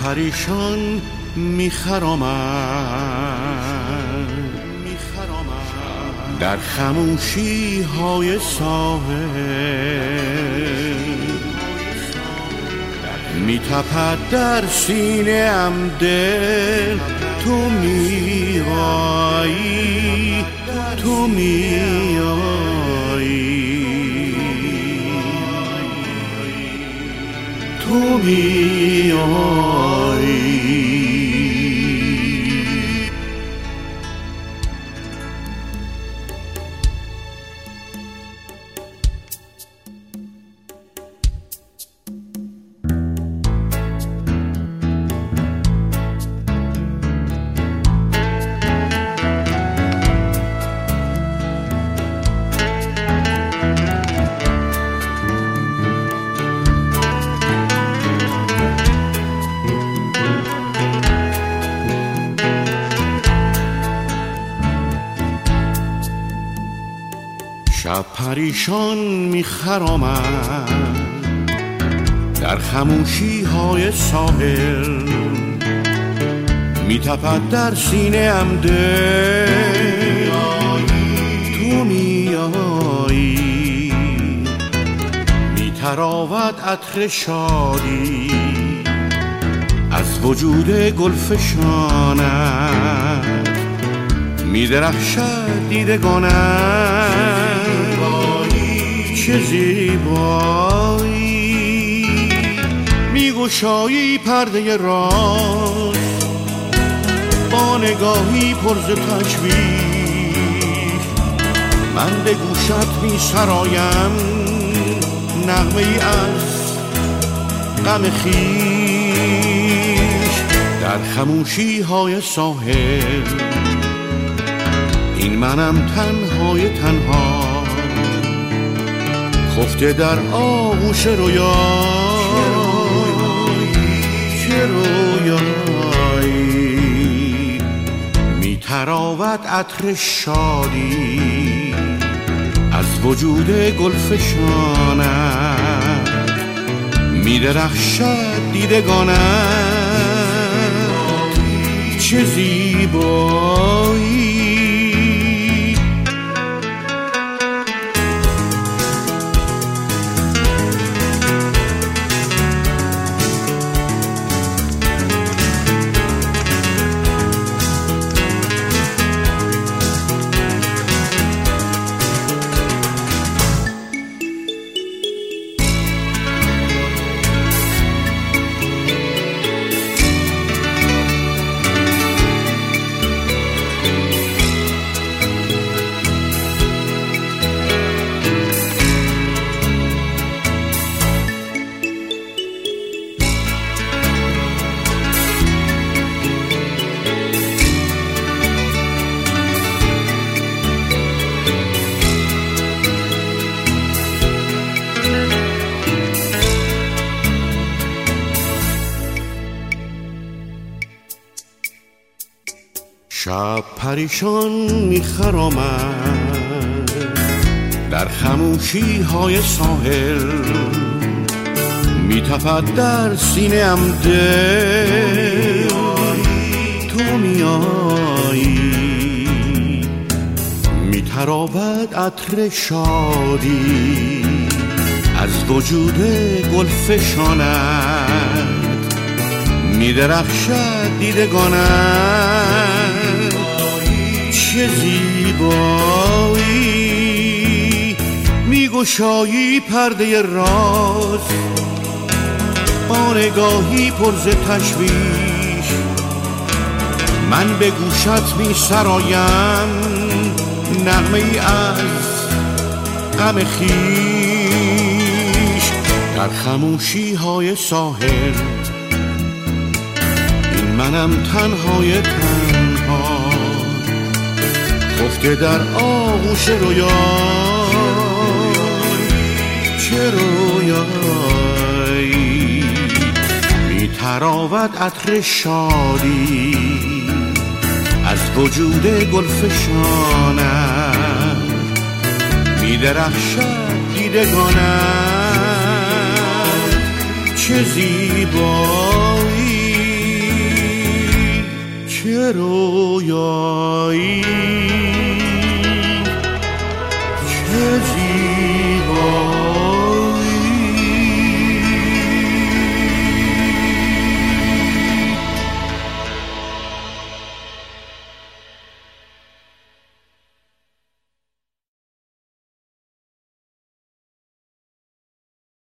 پریشان میخرامد در خموشی های ساحل، میتپد در سینه ام دل، تو میایی، تو میایی، تو میایی. شب پریشان میخرامد در خموشی های ساحل، میتپد در سینه ام دل، تو میایی، میتراود عطر شادی از وجود گلفشانت، میدرخشد دیدگانت، چه زیبایی، میگشایی پرده راز با نگاهی پر ز تشویش، من به گوشت میسرایم نغمه ای از غم خویش. در خموشی های ساحل این منم تنهای تنها، خفته در آغوش رویا، چه رویایی، میتراود عطر شادی از وجود گلفشانت، میدرخشد دیدگانت، چه زیبایی. شب پریشان میخرامد در خموشی های ساحل، میتپد در سینه ام دل، تو میایی، میتراود عطر شادی از وجود گلفشانت، میدرخشد دیدگانت، چه زیبایی، میگشایی پرده راز با نگاهی پر ز تشویش، من به گوشت میسرایم نغمه ای از غم خویش. در خموشی های ساحل این منم تنهای تنها، خفته در آغوش رویا، چه رویایی، میتراود عطر شادی از وجود گلفشانت، میدرخشد دیدگانت، چه زیبایی. چه رویایی